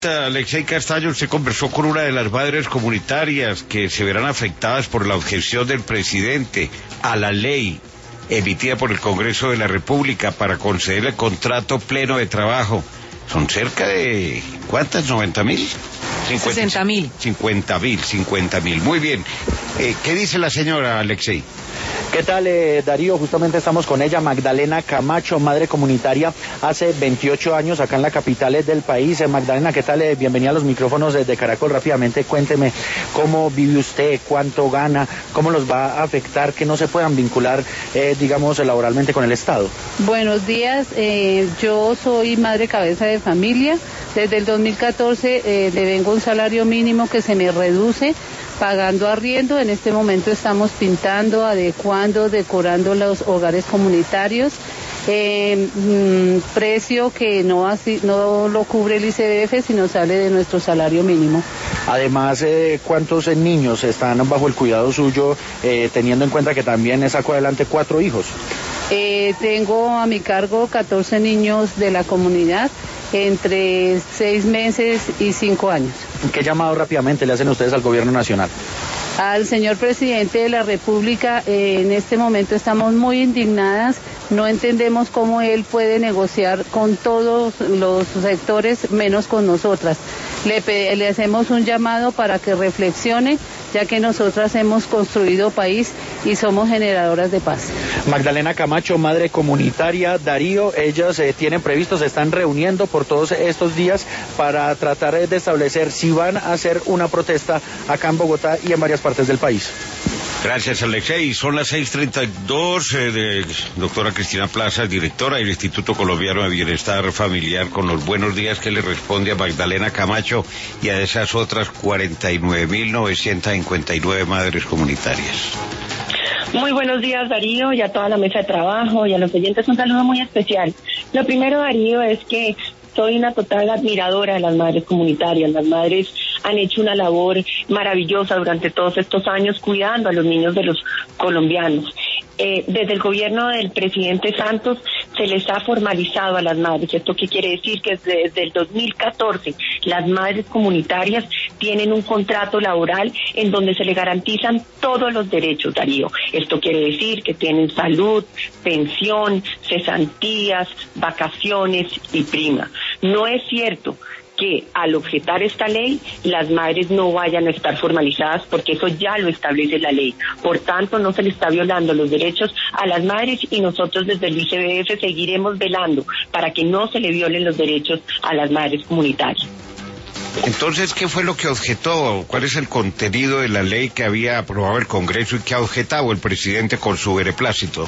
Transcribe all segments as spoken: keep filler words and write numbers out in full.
Alexei Castaño, usted conversó con una de las madres comunitarias que se verán afectadas por la objeción del presidente a la ley emitida por el Congreso de la República para conceder el contrato pleno de trabajo. Son cerca de, ¿cuántas? ¿noventa mil? sesenta mil. cincuenta mil, cincuenta mil. Muy bien. Eh, ¿Qué dice la señora, Alexei? ¿Qué tal, eh, Darío? Justamente estamos con ella, Magdalena Camacho, madre comunitaria hace veintiocho años acá en la capital del país. Eh, Magdalena, ¿qué tal? Eh, bienvenida a los micrófonos de, de Caracol. Rápidamente, cuénteme cómo vive usted, cuánto gana, cómo los va a afectar que no se puedan vincular, eh, digamos, laboralmente con el Estado. Buenos días, eh, yo soy madre cabeza de familia. Desde el dos mil catorce eh, le vengo un salario mínimo que se me reduce pagando arriendo. En este momento estamos pintando, adecuando, decorando los hogares comunitarios. Eh, mmm, precio que no, así, no lo cubre el I C B F, sino sale de nuestro salario mínimo. Además, eh, ¿cuántos eh, niños están bajo el cuidado suyo, eh, teniendo en cuenta que también sacó adelante cuatro hijos? Eh, tengo a mi cargo catorce niños de la comunidad, entre seis meses y cinco años. ¿Qué llamado rápidamente le hacen ustedes al gobierno nacional? Al señor presidente de la República, eh, en este momento estamos muy indignadas, no entendemos cómo él puede negociar con todos los sectores, menos con nosotras. Le, le hacemos un llamado para que reflexione, ya que nosotras hemos construido país y somos generadoras de paz. Magdalena Camacho, madre comunitaria, Darío, ellas eh, tienen previsto, se están reuniendo por todos estos días para tratar de establecer si van a hacer una protesta acá en Bogotá y en varias partes del país. Gracias, Alexei. Son las seis treinta y dos, eh, de doctora Cristina Plaza, directora del Instituto Colombiano de Bienestar Familiar, con los buenos días que le responde a Magdalena Camacho y a esas otras cuarenta y nueve mil novecientas cincuenta y nueve madres comunitarias. Muy buenos días, Darío, y a toda la mesa de trabajo y a los oyentes un saludo muy especial. Lo primero, Darío, es que soy una total admiradora de las madres comunitarias. Las madres han hecho una labor maravillosa durante todos estos años cuidando a los niños de los colombianos. Eh, desde el gobierno del presidente Santos se les ha formalizado a las madres. ¿Esto qué quiere decir? Que desde, desde el dos mil catorce las madres comunitarias tienen un contrato laboral en donde se le garantizan todos los derechos, Darío. Esto quiere decir que tienen salud, pensión, cesantías, vacaciones y prima. No es cierto que al objetar esta ley, las madres no vayan a estar formalizadas, porque eso ya lo establece la ley. Por tanto, no se le está violando los derechos a las madres y nosotros desde el I C B F seguiremos velando para que no se le violen los derechos a las madres comunitarias. Entonces, ¿qué fue lo que objetó? ¿Cuál es el contenido de la ley que había aprobado el Congreso y que ha objetado el presidente con su beneplácito?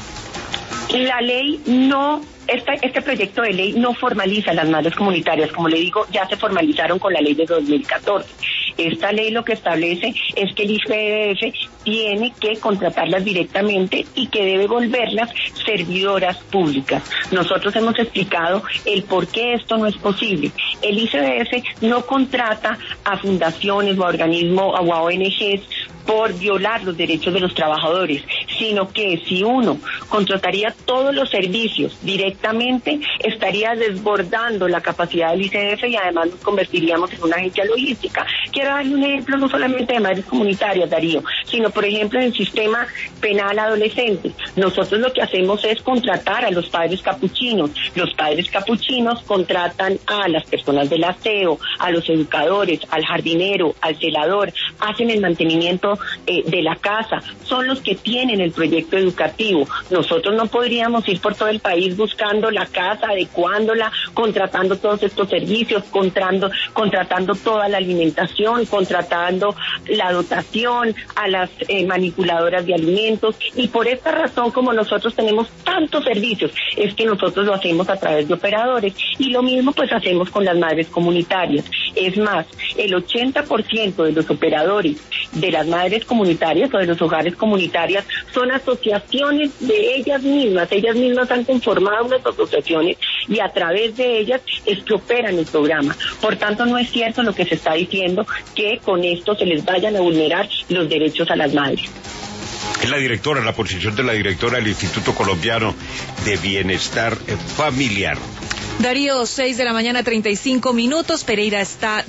La ley no... Este, este proyecto de ley no formaliza a las madres comunitarias, como le digo, ya se formalizaron con la ley de dos mil catorce. Esta ley lo que establece es que el I C B F tiene que contratarlas directamente y que debe volverlas servidoras públicas. Nosotros hemos explicado el por qué esto no es posible. El I C B F no contrata a fundaciones o a organismos o a O N Ges por violar los derechos de los trabajadores, sino que si uno contrataría todos los servicios directamente, estaría desbordando la capacidad del I C B F y además nos convertiríamos en una agencia logística. Quiero darle un ejemplo no solamente de madres comunitarias, Darío, sino por ejemplo en el sistema penal adolescente. Nosotros lo que hacemos es contratar a los padres capuchinos. Los padres capuchinos contratan a las personas del aseo, a los educadores, al jardinero, al celador, hacen el mantenimiento eh, de la casa, son los que tienen el proyecto educativo. Nosotros no podríamos ir por todo el país buscando la casa, adecuándola, contratando todos estos servicios, contratando, contratando toda la alimentación, contratando la dotación a las eh, manipuladoras de alimentos, y por esta razón, como nosotros tenemos tantos servicios, es que nosotros lo hacemos a través de operadores, y lo mismo pues hacemos con las madres comunitarias. Es más, el ochenta por ciento de los operadores de las madres comunitarias o de los hogares comunitarios son asociaciones de ellas mismas. Ellas mismas han conformado unas asociaciones y a través de ellas es que operan el programa. Por tanto, no es cierto lo que se está diciendo, que con esto se les vayan a vulnerar los derechos a las madres. Es la directora, la posición de la directora del Instituto Colombiano de Bienestar Familiar. Darío, seis de la mañana, treinta y cinco minutos. Pereira está